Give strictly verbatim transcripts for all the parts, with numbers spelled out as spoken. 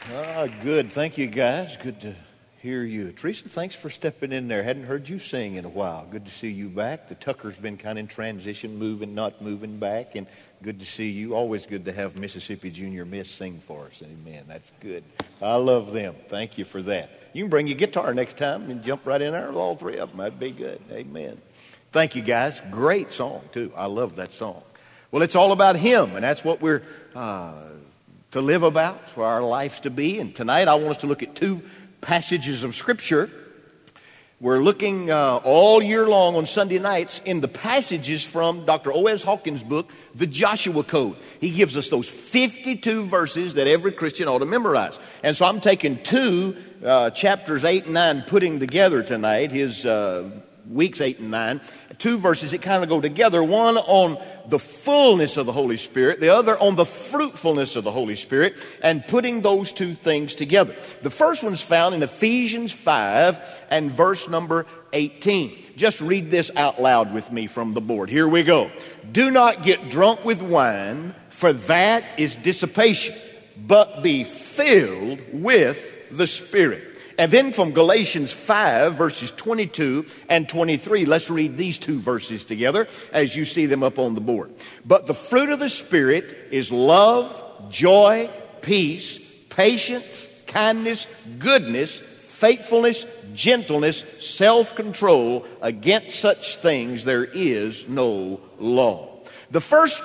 Ah, good. Thank you, guys. Good to hear you. Teresa, thanks for stepping in there. Hadn't heard you sing in a while. Good to see you back. The Tucker's been kind of in transition, moving, not moving back, and good to see you. Always good to have Mississippi Junior Miss sing for us. Amen. That's good. I love them. Thank you for that. You can bring your guitar next time and jump right in there with all three of them. That'd be good. Amen. Thank you, guys. Great song, too. I love that song. Well, it's all about Him, and that's what we're uh, to live about, for our lives to be. And tonight I want us to look at two passages of Scripture. We're looking uh, all year long on Sunday nights in the passages from Doctor O S Hawkins' book, The Joshua Code. He gives us those fifty-two verses that every Christian ought to memorize. And so I'm taking two uh, chapters eight and nine, putting together tonight, his uh, weeks eight and nine, two verses that kind of go together, one on the fullness of the Holy Spirit, the other on the fruitfulness of the Holy Spirit, and putting those two things together. The first one's found in Ephesians five and verse number eighteen. Just read this out loud with me from the board. Here we go. Do not get drunk with wine, for that is dissipation, but be filled with the Spirit. And then from Galatians five, verses twenty-two and twenty-three, let's read these two verses together as you see them up on the board. But the fruit of the Spirit is love, joy, peace, patience, kindness, goodness, faithfulness, gentleness, self-control. Against such things there is no law. The first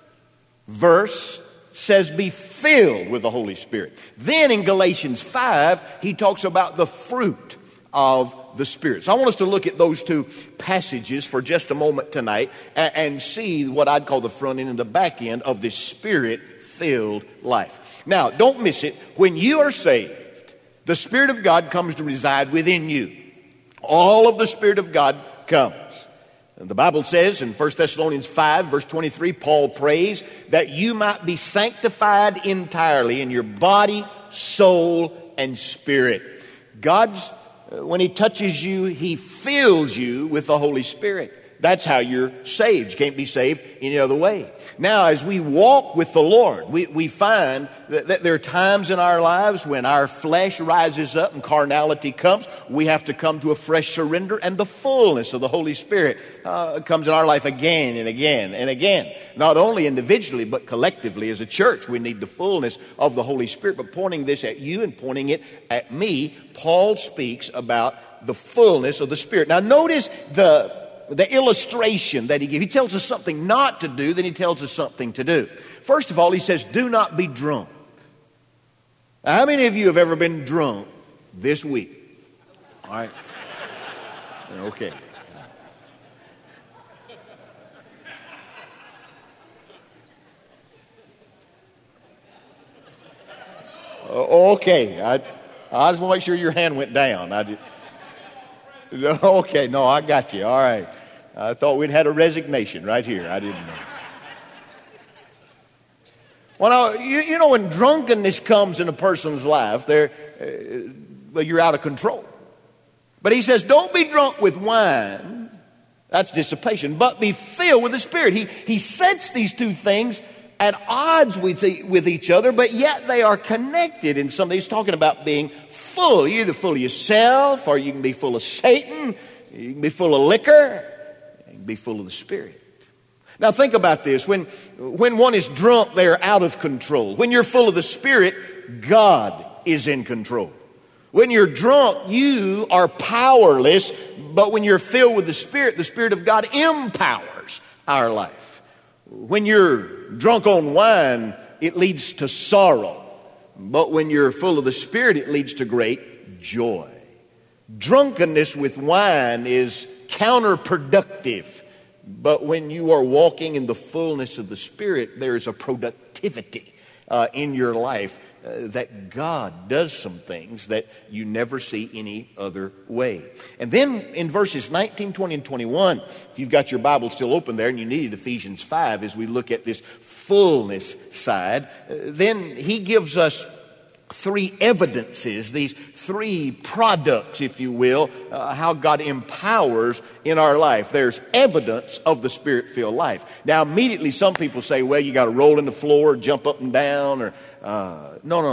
verse says be filled with the Holy Spirit. Then in Galatians five, he talks about the fruit of the Spirit. So I want us to look at those two passages for just a moment tonight and, and see what I'd call the front end and the back end of this Spirit-filled life. Now, don't miss it. When you are saved, the Spirit of God comes to reside within you. All of the Spirit of God comes. And the Bible says in First Thessalonians five, verse twenty-three, Paul prays that you might be sanctified entirely in your body, soul, and spirit. God's, when He touches you, He fills you with the Holy Spirit. That's how you're saved. You can't be saved any other way. Now, as we walk with the Lord, we, we find that, that there are times in our lives when our flesh rises up and carnality comes. We have to come to a fresh surrender, and the fullness of the Holy Spirit uh, comes in our life again and again and again. Not only individually, but collectively as a church, we need the fullness of the Holy Spirit. But pointing this at you and pointing it at me, Paul speaks about the fullness of the Spirit. Now, notice the The illustration that he gives. He tells us something not to do, then he tells us something to do. First of all, he says, do not be drunk. Now, how many of you have ever been drunk this week? All right. Okay. Okay. I, I just want to make sure your hand went down. I just, okay, no, I got you. All right. I thought we'd had a resignation right here. I didn't know. Well, now, you, you know, when drunkenness comes in a person's life, they're, uh, well, you're out of control. But he says, don't be drunk with wine. That's dissipation. But be filled with the Spirit. He, he sets these two things at odds with, with each other, but yet they are connected in something. He's talking about being full. You're either full of yourself, or you can be full of Satan. You can be full of liquor. You can be full of the Spirit. Now think about this. When, when one is drunk, they are out of control. When you're full of the Spirit, God is in control. When you're drunk, you are powerless. But when you're filled with the Spirit, the Spirit of God empowers our life. When you're drunk on wine, it leads to sorrow. But when you're full of the Spirit, it leads to great joy. Drunkenness with wine is counterproductive. But when you are walking in the fullness of the Spirit, there is a productivity uh, in your life uh, that God does some things that you never see any other way. And then in verses nineteen, twenty, and twenty-one, if you've got your Bible still open there and you need Ephesians five as we look at this fullness side, uh, then he gives us three evidences, these three products, if you will, uh, how God empowers in our life. There's evidence of the Spirit-filled life. Now, immediately some people say, well, you got to roll in the floor, jump up and down, or uh, no, no, no.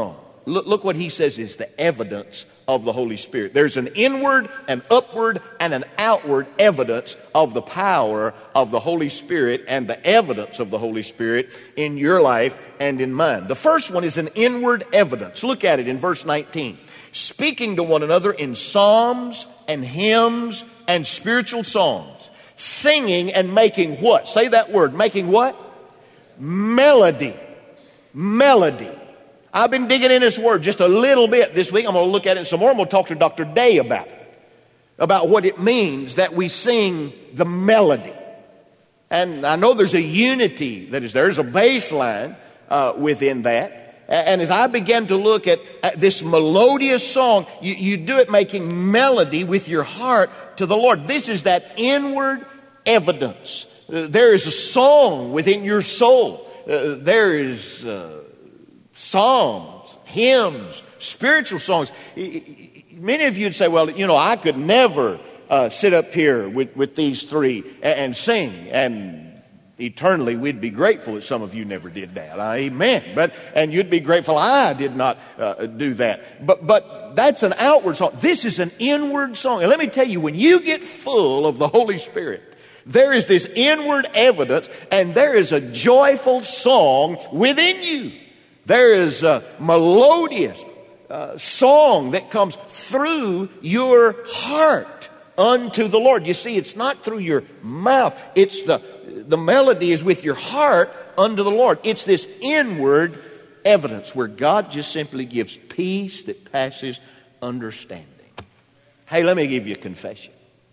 Look, look what he says is the evidence of the Holy Spirit. There's an inward, an upward, and an outward evidence of the power of the Holy Spirit and the evidence of the Holy Spirit in your life and in mine. The first one is an inward evidence. Look at it in verse nineteen. Speaking to one another in psalms and hymns and spiritual songs, singing and making what? Say that word. Making what? Melody. Melody. I've been digging in this word just a little bit this week. I'm going to look at it some more. I'm going to talk to Doctor Day about it, about what it means that we sing the melody. And I know there's a unity that is there. There's a baseline uh, within that. And as I began to look at, at this melodious song, you, you do it making melody with your heart to the Lord. This is that inward evidence. Uh, there is a song within your soul. Uh, there is uh, psalms, hymns, spiritual songs. Many of you would say, well, you know, I could never uh, sit up here with, with these three and, and sing. And eternally, we'd be grateful that some of you never did that. Amen. But and you'd be grateful I did not uh, do that. But but that's an outward song. This is an inward song. And let me tell you, when you get full of the Holy Spirit, there is this inward evidence, and there is a joyful song within you. There is a melodious uh, song that comes through your heart unto the Lord. You see, it's not through your mouth. It's the The melody is with your heart unto the Lord. It's this inward evidence where God just simply gives peace that passes understanding. Hey, let me give you a confession.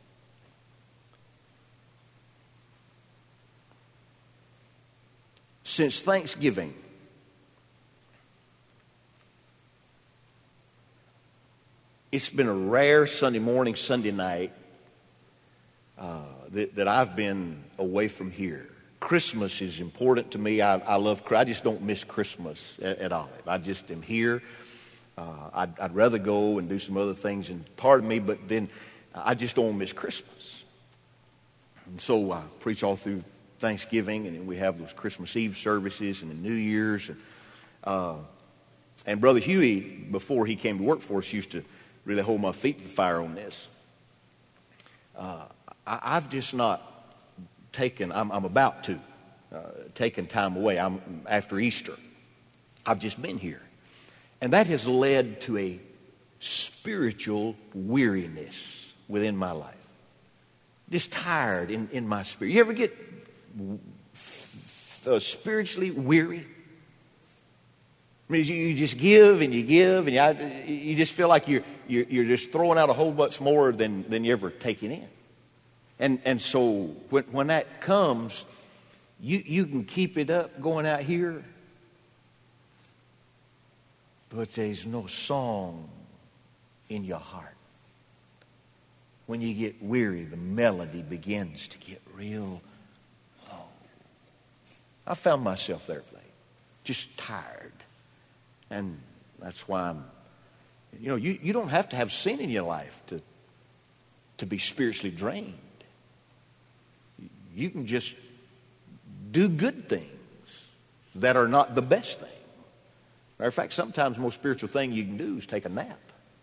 Since Thanksgiving, it's been a rare Sunday morning, Sunday night uh, that, that I've been away from here. Christmas is important to me. I, I love, I just don't miss Christmas at, at all. I just am here. Uh, I'd, I'd rather go and do some other things, and part of me, but then I just don't miss Christmas. And so I preach all through Thanksgiving, and then we have those Christmas Eve services and the New Year's. And, uh, and Brother Huey, before he came to work for us, used to really hold my feet to the fire on this. Uh, I, I've just not taken, I'm, I'm about to, uh, taken time away. I'm after Easter. I've just been here. And that has led to a spiritual weariness within my life. Just tired in, in my spirit. You ever get uh, spiritually weary? I mean, you, you just give and you give, and you, you just feel like you're, you're you're just throwing out a whole bunch more than, than you're ever taking in. And and so when when that comes, you you can keep it up going out here, but there's no song in your heart. When you get weary, the melody begins to get real low. I found myself there lately, just tired. And that's why I'm, you know, you, you don't have to have sin in your life to, to be spiritually drained. You can just do good things that are not the best thing. Matter of fact, sometimes the most spiritual thing you can do is take a nap.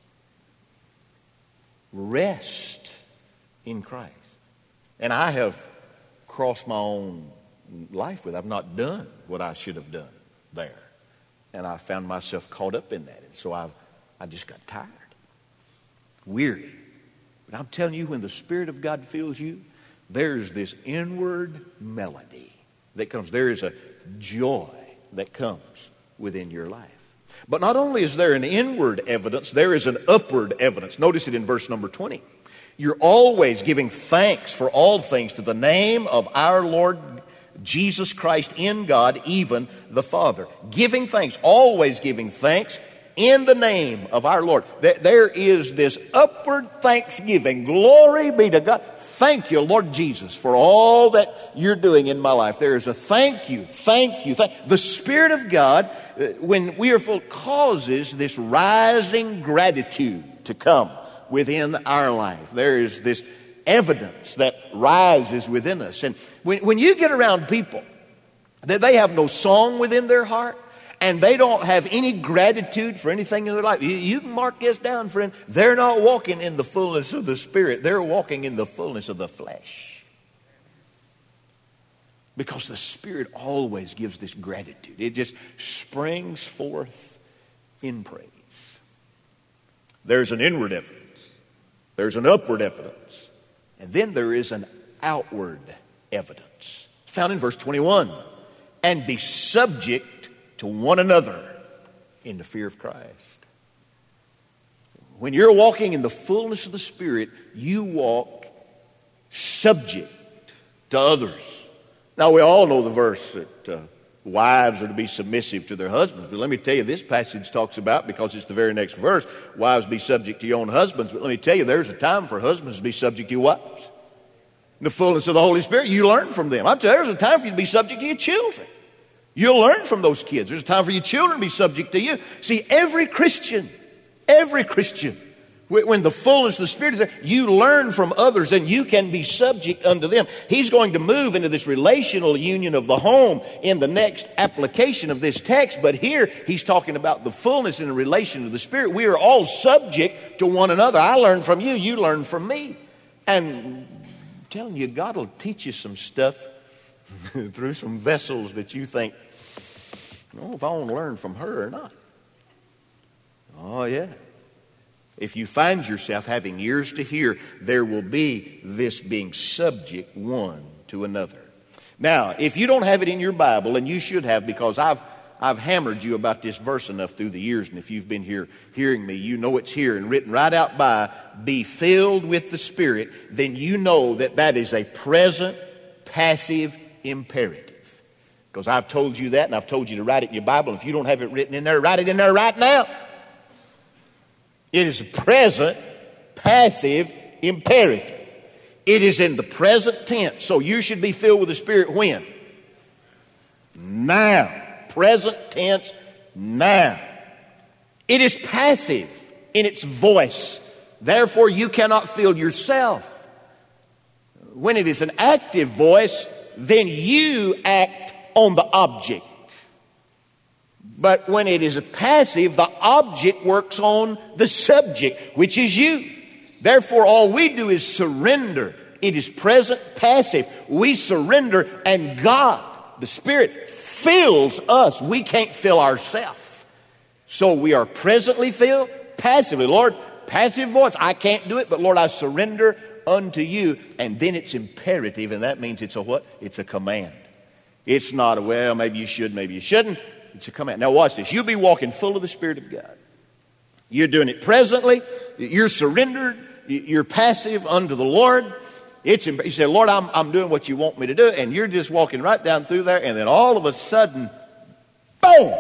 Rest in Christ. And I have crossed my own life with. I've not done what I should have done there. And I found myself caught up in that. And so I I just got tired, weary. But I'm telling you, when the Spirit of God fills you, there's this inward melody that comes. There is a joy that comes within your life. But not only is there an inward evidence, there is an upward evidence. Notice it in verse number twenty. You're always giving thanks for all things to the name of our Lord Jesus Christ in God, even the Father. Giving thanks, always giving thanks in the name of our Lord. There is this upward thanksgiving. Glory be to God. Thank you, Lord Jesus, for all that you're doing in my life. There is a thank you, thank you, thank you. The Spirit of God, when we are full, causes this rising gratitude to come within our life. There is this evidence that rises within us. And when, when you get around people that they have no song within their heart, and they don't have any gratitude for anything in their life. You, you can mark this down, friend. They're not walking in the fullness of the Spirit. They're walking in the fullness of the flesh. Because the Spirit always gives this gratitude. It just springs forth in praise. There's an inward evidence. There's an upward evidence. And then there is an outward evidence. Found in verse twenty-one. And be subject to one another in the fear of Christ. When you're walking in the fullness of the Spirit, you walk subject to others. Now, we all know the verse that uh, wives are to be submissive to their husbands. But let me tell you, this passage talks about, because it's the very next verse, wives be subject to your own husbands. But let me tell you, there's a time for husbands to be subject to your wives. In the fullness of the Holy Spirit, you learn from them. I'm telling you, there's a time for you to be subject to your children. You'll learn from those kids. There's a time for your children to be subject to you. See, every Christian, every Christian, when the fullness of the Spirit is there, you learn from others and you can be subject unto them. He's going to move into this relational union of the home in the next application of this text. But here he's talking about the fullness in the relation of the Spirit. We are all subject to one another. I learn from you, you learn from me. And I'm telling you, God will teach you some stuff through some vessels that you think, I don't know if I want to learn from her or not. Oh, yeah. If you find yourself having ears to hear, there will be this being subject one to another. Now, if you don't have it in your Bible, and you should have, because I've I've hammered you about this verse enough through the years, and if you've been here hearing me, you know it's here and written right out by, be filled with the Spirit, then you know that that is a present, passive imperative. Because I've told you that, and I've told you to write it in your Bible. If you don't have it written in there, write it in there right now. It is a present, passive imperative. It is in the present tense. So you should be filled with the Spirit when? Now. Present tense, now. It is passive in its voice. Therefore, you cannot fill yourself. When it is an active voice, then you act on the object. But when it is a passive, the object works on the subject, which is you. Therefore, all we do is surrender. It is present, passive. We surrender, and God, the Spirit, fills us. We can't fill ourselves. So we are presently filled, passively. Lord, passive voice, I can't do it, but Lord, I surrender unto you. And then it's imperative, and that means it's a what? It's a command. It's not a, well, maybe you should, maybe you shouldn't. It's a command. Now watch this. You'll be walking full of the Spirit of God. You're doing it presently. You're surrendered. You're passive unto the Lord. It's, you say, Lord, I'm, I'm doing what you want me to do. And you're just walking right down through there. And then all of a sudden, boom!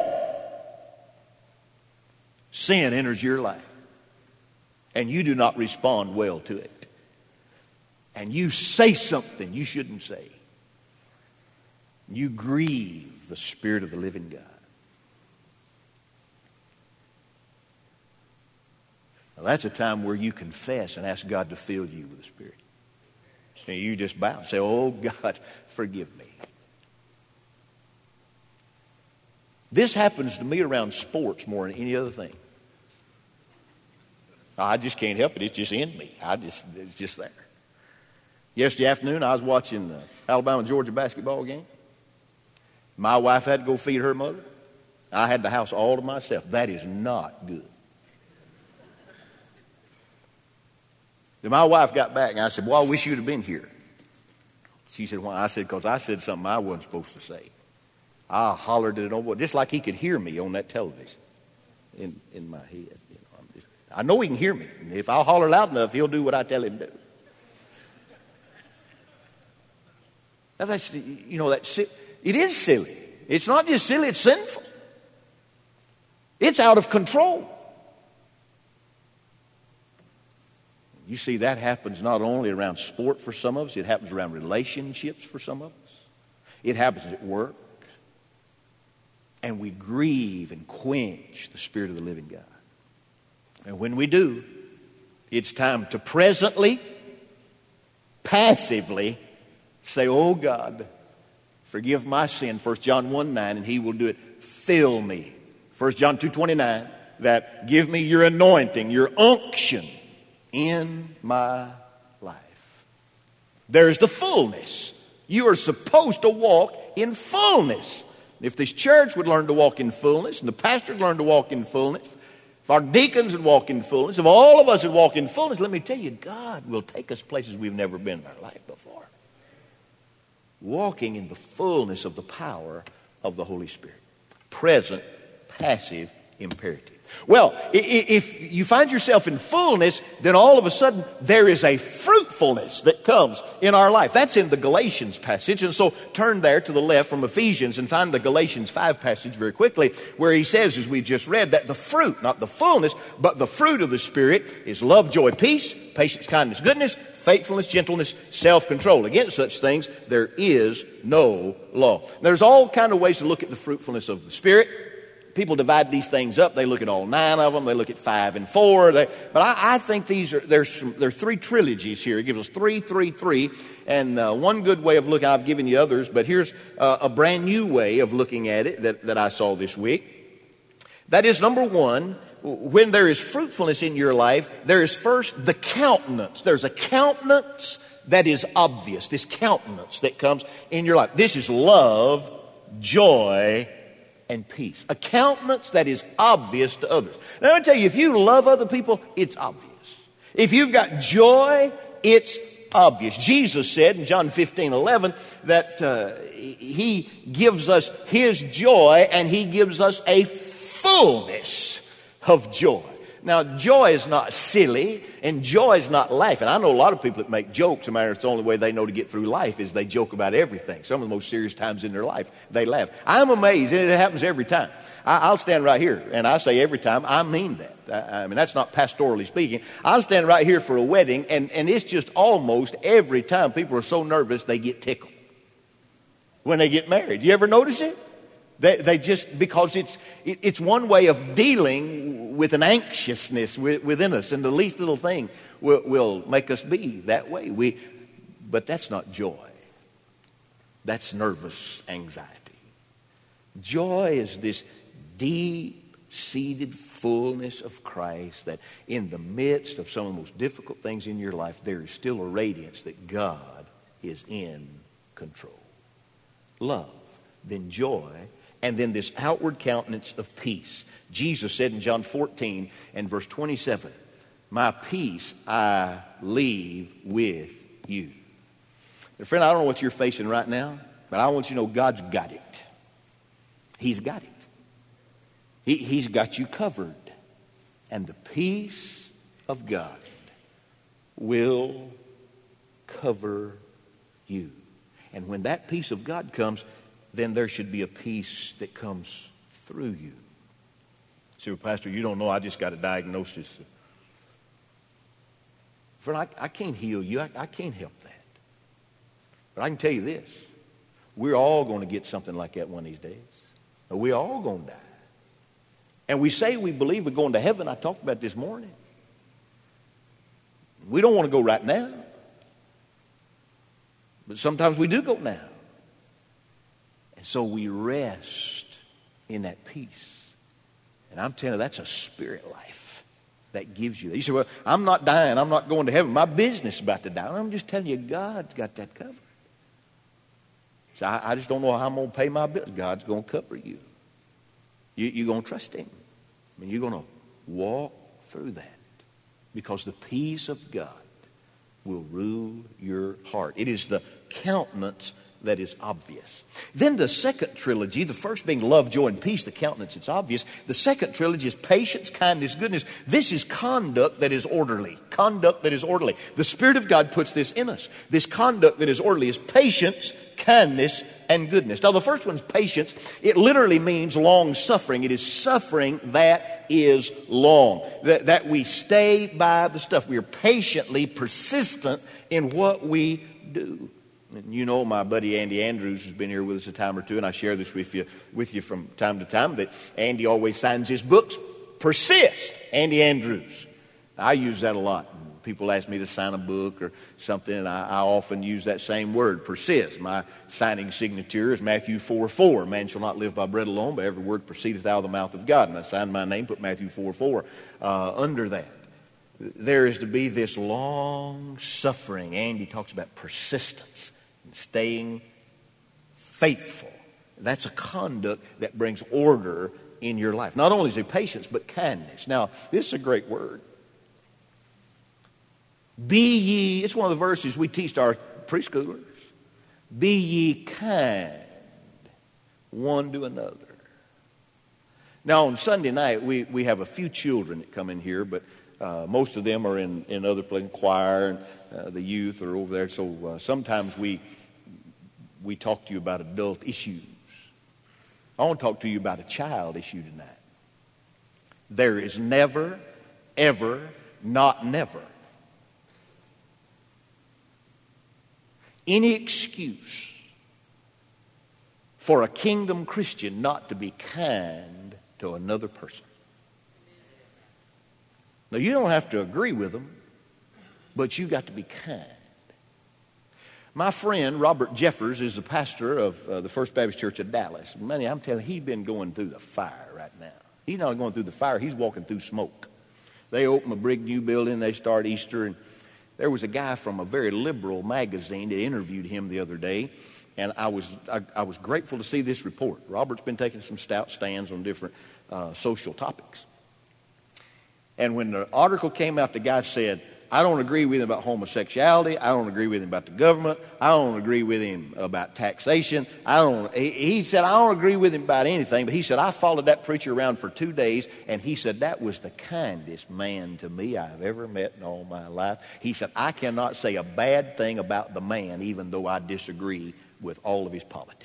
Sin enters your life. And you do not respond well to it. And you say something you shouldn't say. You grieve the Spirit of the living God. Now, that's a time where you confess and ask God to fill you with the Spirit. So you just bow and say, oh, God, forgive me. This happens to me around sports more than any other thing. I just can't help it. It's just in me. I just, it's just there. Yesterday afternoon, I was watching the Alabama-Georgia basketball game. My wife had to go feed her mother. I had the house all to myself. That is not good. Then my wife got back, and I said, well, I wish you'd have been here. She said, why? I said, because I said something I wasn't supposed to say. I hollered at it on, just like he could hear me on that television in, in my head. You know, I'm just, I know he can hear me. And if I holler loud enough, he'll do what I tell him to do. Now that's, you know, that's, it is silly. It's not just silly, it's sinful. It's out of control. You see, that happens not only around sport for some of us, it happens around relationships for some of us. It happens at work. And we grieve and quench the Spirit of the living God. And when we do, it's time to presently, passively say, oh God, forgive my sin, First John one nine, and he will do it fill me. First John two twenty-nine, that give me your anointing, your unction in my life. There's the fullness. You are supposed to walk in fullness. If this church would learn to walk in fullness, and the pastor would learn to walk in fullness, if our deacons would walk in fullness, if all of us would walk in fullness, let me tell you, God will take us places we've never been in our life before. Walking in the fullness of the power of the Holy Spirit. Present, passive, imperative. Well, if you find yourself in fullness, then all of a sudden there is a fruitfulness that comes in our life. That's in the Galatians passage. And so turn there to the left from Ephesians and find the Galatians five passage very quickly, where he says, as we just read, that the fruit, not the fullness, but the fruit of the Spirit is love, joy, peace, patience, kindness, goodness, faithfulness, gentleness, self-control. Against such things there is no law. There's all kind of ways to look at the fruitfulness of the Spirit. People divide these things up. They look at all nine of them. They look at five and four. They, but I, I think these are there's some, there are three trilogies here. It gives us three, three, three. And uh, one good way of looking, I've given you others, but here's uh, a brand new way of looking at it that, that I saw this week. That is, number one, when there is fruitfulness in your life, there is first the countenance. There's a countenance that is obvious. This countenance that comes in your life. This is love, joy, and peace. A countenance that is obvious to others. Now, let me tell you, if you love other people, it's obvious. If you've got joy, it's obvious. Jesus said in John fifteen eleven that uh, he gives us his joy and he gives us a fullness of joy. Now, joy is not silly, and joy is not laughing. I know a lot of people that make jokes. No matter, it's the only way they know to get through life is they joke about everything. Some of the most serious times in their life, they laugh. I'm amazed, and it happens every time. I, I'll stand right here, and I say every time, I mean that. I, I mean, that's not pastorally speaking. I'll stand right here for a wedding, and, and it's just almost every time people are so nervous they get tickled when they get married. You ever notice it? They, they just, because it's it, it's one way of dealing with an anxiousness within us, and the least little thing will, will make us be that way. We, but that's not joy. That's nervous anxiety. Joy is this deep-seated fullness of Christ that in the midst of some of the most difficult things in your life, there is still a radiance that God is in control. Love, then joy, and then this outward countenance of peace. Jesus said in John fourteen and verse twenty-seven, my peace I leave with you. Now, friend, I don't know what you're facing right now, but I want you to know God's got it. He's got it. He, he's got you covered. And the peace of God will cover you. And when that peace of God comes, then there should be a peace that comes through you. See, well, Pastor, you don't know, I just got a diagnosis. Friend, I, I can't heal you. I, I can't help that. But I can tell you this. We're all going to get something like that one of these days. We're all going to die. And we say we believe we're going to heaven. I talked about this morning. We don't want to go right now. But sometimes we do go now. And so we rest in that peace. And I'm telling you, that's a spirit life that gives you that. You say, well, I'm not dying. I'm not going to heaven. My business is about to die. I'm just telling you, God's got that covered. So I, I just don't know how I'm going to pay my bills. God's going to cover you. you you're going to trust him. I mean, you're going to walk through that because the peace of God will rule your heart. It is the countenance that is obvious. Then the second trilogy, the first being love, joy, and peace, the countenance, it's obvious. The second trilogy is patience, kindness, goodness. This is conduct that is orderly. Conduct that is orderly. The Spirit of God puts this in us. This conduct that is orderly is patience, kindness, and goodness. Now the first one's patience. It literally means long suffering. It is suffering that is long. That, that we stay by the stuff. We are patiently persistent in what we do. And you know my buddy Andy Andrews has been here with us a time or two, and I share this with you with you from time to time, that Andy always signs his books, Persist, Andy Andrews. I use that a lot. People ask me to sign a book or something, and I, I often use that same word, persist. My signing signature is Matthew four four. Man shall not live by bread alone, but every word proceedeth out of the mouth of God. And I signed my name, put Matthew four four uh, under that. There is to be this long suffering. Andy talks about persistence and staying faithful. That's a conduct that brings order in your life. Not only is it patience, but kindness. Now, this is a great word. Be ye, it's one of the verses we teach our preschoolers. Be ye kind one to another. Now, on Sunday night, we, we have a few children that come in here, but uh, most of them are in, in other places, choir, and uh, the youth are over there. So uh, sometimes we we talk to you about adult issues. I want to talk to you about a child issue tonight. There is never, ever, not never any excuse for a kingdom Christian not to be kind to another person. Now, you don't have to agree with them, but you got to be kind. My friend, Robert Jeffers, is the pastor of uh, the First Baptist Church of Dallas. Man, I'm telling you, he's been going through the fire right now. He's not going through the fire. He's walking through smoke. They open a big new building. They start Easter. And there was a guy from a very liberal magazine that interviewed him the other day. And I was I, I was grateful to see this report. Robert's been taking some stout stands on different uh, social topics. And when the article came out, the guy said, I don't agree with him about homosexuality. I don't agree with him about the government. I don't agree with him about taxation. I don't. He, he said, I don't agree with him about anything. But he said, I followed that preacher around for two days, and he said, that was the kindest man to me I've ever met in all my life. He said, I cannot say a bad thing about the man, even though I disagree with all of his politics.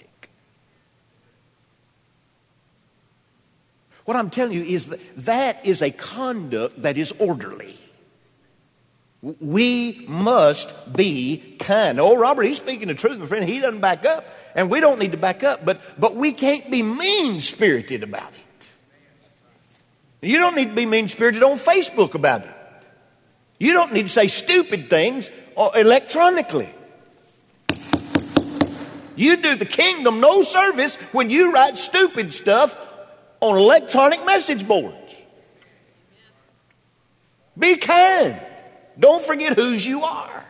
What I'm telling you is that that is a conduct that is orderly. We must be kind. Oh, Robert, he's speaking the truth, my friend. He doesn't back up, and we don't need to back up, but, but we can't be mean-spirited about it. You don't need to be mean-spirited on Facebook about it. You don't need to say stupid things electronically. You do the kingdom no service when you write stupid stuff on electronic message boards. Be kind. Don't forget whose you are.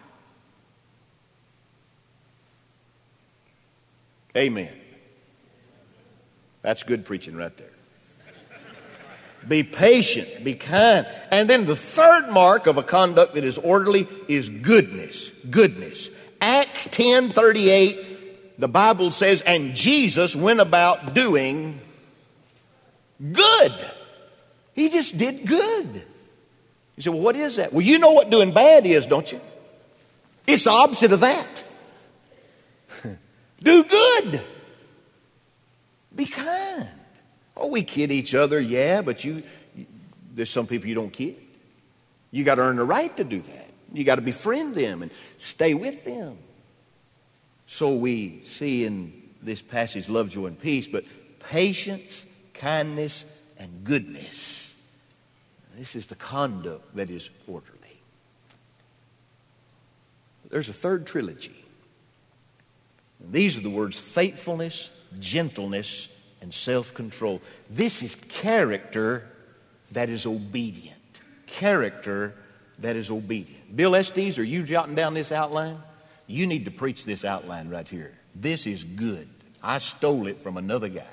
Amen. That's good preaching right there. Be patient, be kind. And then the third mark of a conduct that is orderly is goodness. Goodness. Acts ten thirty-eight, the Bible says, and Jesus went about doing good. He just did good. You say, well, what is that? Well, you know what doing bad is, don't you? It's the opposite of that. Do good. Be kind. Oh, we kid each other, yeah, but you, you there's some people you don't kid. You got to earn the right to do that. You got to befriend them and stay with them. So we see in this passage love, joy, and peace, but patience, kindness, and goodness. This is the conduct that is orderly. There's a third trilogy. And these are the words faithfulness, gentleness, and self-control. This is character that is obedient. Character that is obedient. Bill Estes, are you jotting down this outline? You need to preach this outline right here. This is good. I stole it from another guy.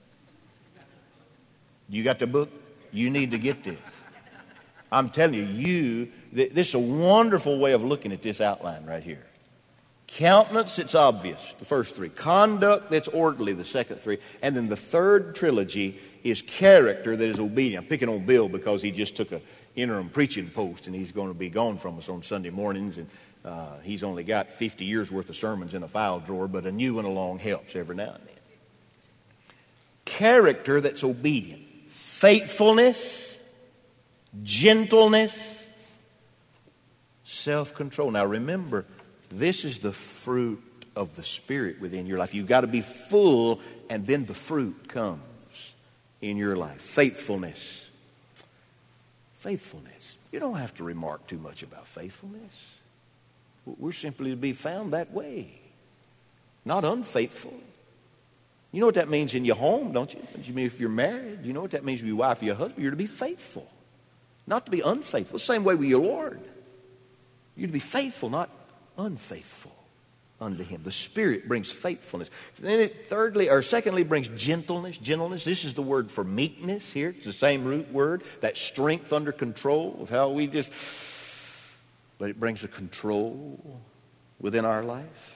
You got the book? You need to get this. I'm telling you, you, this is a wonderful way of looking at this outline right here. Countenance, it's obvious, the first three. Conduct, that's orderly, the second three. And then the third trilogy is character that is obedient. I'm picking on Bill because he just took an interim preaching post and he's going to be gone from us on Sunday mornings. And uh, he's only got fifty years worth of sermons in a file drawer, but a new one along helps every now and then. Character that's obedient. Faithfulness. Gentleness, self-control. Now remember, this is the fruit of the Spirit within your life. You've got to be full, and then the fruit comes in your life. Faithfulness. faithfulness. You don't have to remark too much about faithfulness. We're simply to be found that way, not unfaithful. You know what that means in your home, don't you? Don't you mean if you're married? You know what that means with your wife or your husband? You're to be faithful, not to be unfaithful. Same way with your Lord. You're to be faithful, not unfaithful unto Him. The Spirit brings faithfulness. Then it thirdly, or secondly, brings gentleness. Gentleness. This is the word for meekness here. It's the same root word. That strength under control of how we just, but it brings a control within our life.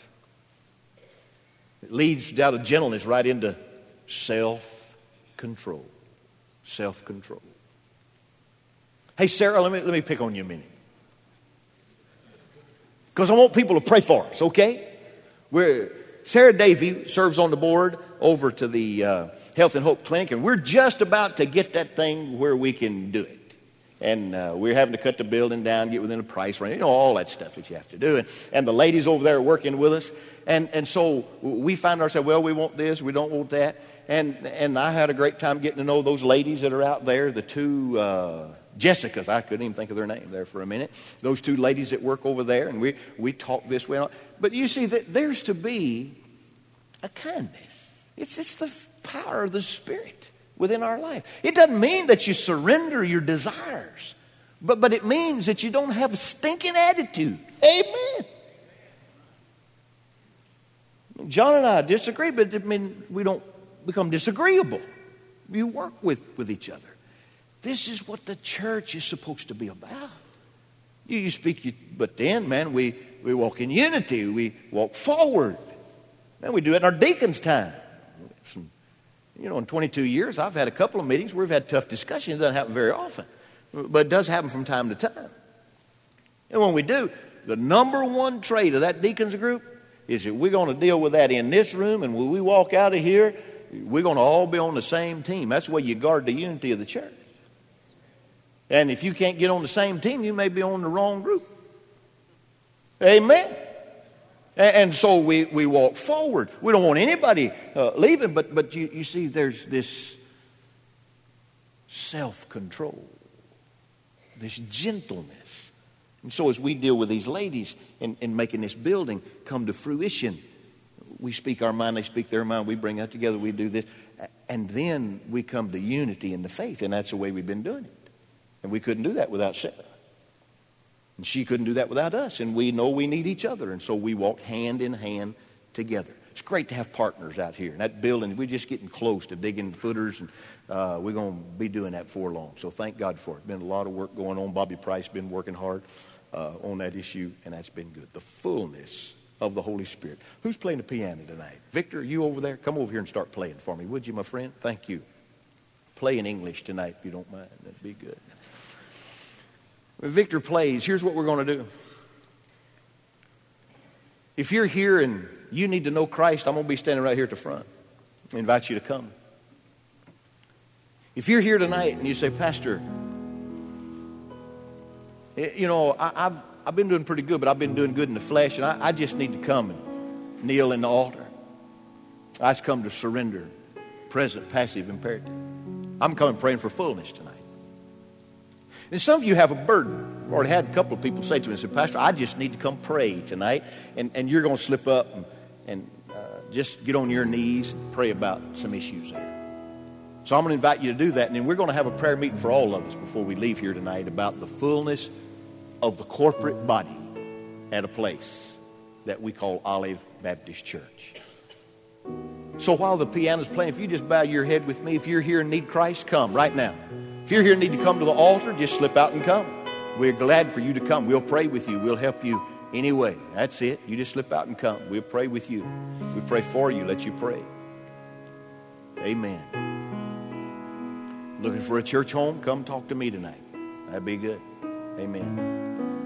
It leads out of gentleness right into self-control. Self-control. Hey, Sarah, let me, let me pick on you a minute. Because I want people to pray for us, okay? We're, Sarah Davey serves on the board over to the uh, Health and Hope Clinic, and we're just about to get that thing where we can do it. And uh, we're having to cut the building down, get within a price range, you know, all that stuff that you have to do. And, and the ladies over there are working with us. And and so we find ourselves, well, we want this, we don't want that. And and I had a great time getting to know those ladies that are out there, the two uh, Jessicas. I couldn't even think of their name there for a minute. Those two ladies that work over there, and we, we talk this way. But you see, that there's to be a kindness. It's, it's the power of the Spirit within our life. It doesn't mean that you surrender your desires, but, but it means that you don't have a stinking attitude. Amen. John and I disagree, but it means we don't become disagreeable. We work with, with each other. This is what the church is supposed to be about. You, you speak, you, but then, man, we, we walk in unity. We walk forward. Man, we do it in our deacons' time. Some, you know, in twenty-two years, I've had a couple of meetings where we've had tough discussions. It doesn't happen very often, but it does happen from time to time. And when we do, the number one trait of that deacons group is that we're going to deal with that in this room, and when we walk out of here, we're going to all be on the same team. That's the way you guard the unity of the church. And if you can't get on the same team, you may be on the wrong group. Amen. And, and so we, we walk forward. We don't want anybody uh, leaving, but, but you, you see there's this self-control, this gentleness. And so as we deal with these ladies in, in making this building come to fruition, we speak our mind, they speak their mind, we bring that together, we do this. And then we come to unity in the faith, and that's the way we've been doing it. And we couldn't do that without Sarah. And she couldn't do that without us. And we know we need each other, and so we walk hand in hand together. It's great to have partners out here. In that building, we're just getting close to digging footers, and uh, we're going to be doing that before long. So thank God for it. Been a lot of work going on. Bobby Price been working hard uh, on that issue, and that's been good. The fullness of the Holy Spirit. Who's playing the piano tonight? Victor, are you over there? Come over here and start playing for me, would you, my friend? Thank you. Play in English tonight if you don't mind. That'd be good. When Victor plays, here's what we're going to do. If you're here and you need to know Christ, I'm going to be standing right here at the front. I invite you to come. If you're here tonight and you say, Pastor, you know, I, I've, I've been doing pretty good, but I've been doing good in the flesh, and I, I just need to come and kneel in the altar. I just come to surrender, present, passive, imperative. I'm coming praying for fullness tonight. And some of you have a burden. I've already had a couple of people say to me, say, Pastor, I just need to come pray tonight. And, and you're going to slip up and, and uh, just get on your knees and pray about some issues there. So I'm going to invite you to do that. And then we're going to have a prayer meeting for all of us before we leave here tonight about the fullness of the corporate body at a place that we call Olive Baptist Church. So while the piano's playing, if you just bow your head with me, if you're here and need Christ, come right now. If you're here and need to come to the altar, just slip out and come. We're glad for you to come. We'll pray with you. We'll help you anyway. That's it. You just slip out and come. We'll pray with you. We pray for you. Let you pray. Amen. Looking for a church home? Come talk to me tonight. That'd be good. Amen.